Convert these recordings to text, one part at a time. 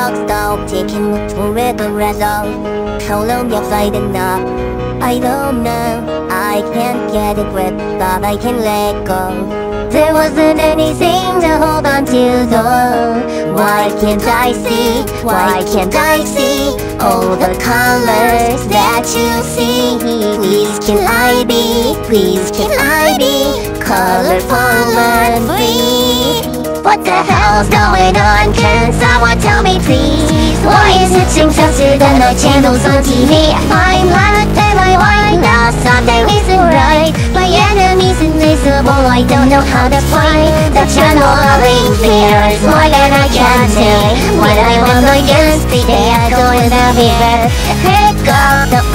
clock stop ticking toward the result. How long have I been up? I don't know. I can't get a grip, but I can let go. There wasn't anything to hold on to though. Why can't I see? Why can't I see all the colors that you see? Please can I be? Please can I be colorful and free? What the hell's going on? Can someone tell me please? Why is it changed faster than the channels on TV? I'm black and I white now, something isn't right. My enemy's invisible, I don't know how to find the channel in fear. It's more than I can say. When I'm on my guns, they are going everywhere. Pick up the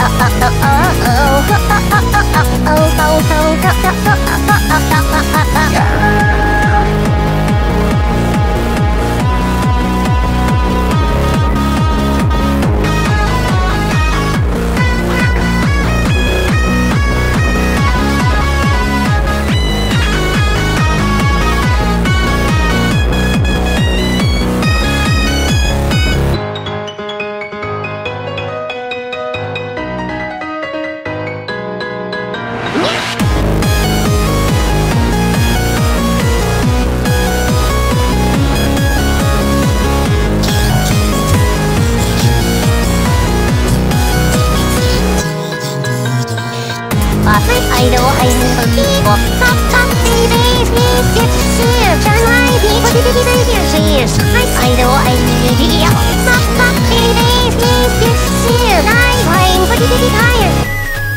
I know I never people. Top TVs, please get to share. Turn my people to your shares. I know I need you. Top TVs, please get to share. I'm playing for the tire.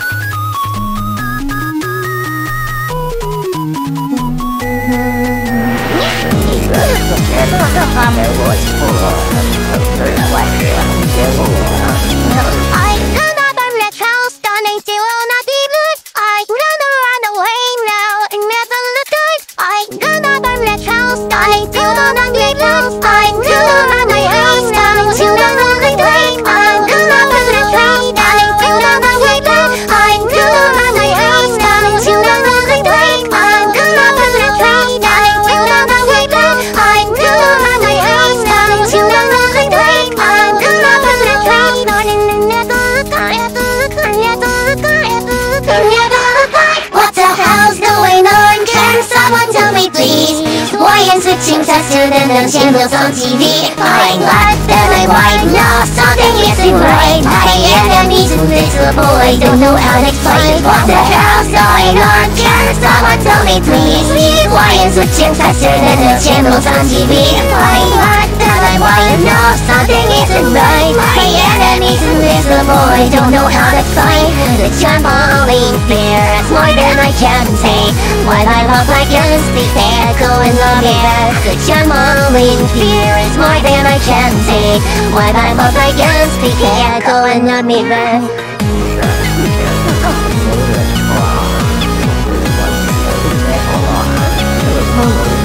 Switching faster than the channels on TV. I'm black and I'm white now, something isn't right. My enemy's invisible, I don't know how to fight. What the hell's going on? Can someone tell me please? Why is switching faster than the channels on TV? I'm black and I'm white now, something isn't right. My enemy's invisible, I don't know how to fight. The trembling fear is more than I can take. While I love my guns, they echo in the air. The trembling fear is more than I can take. While I'm up against the echo in the mirror. Oh.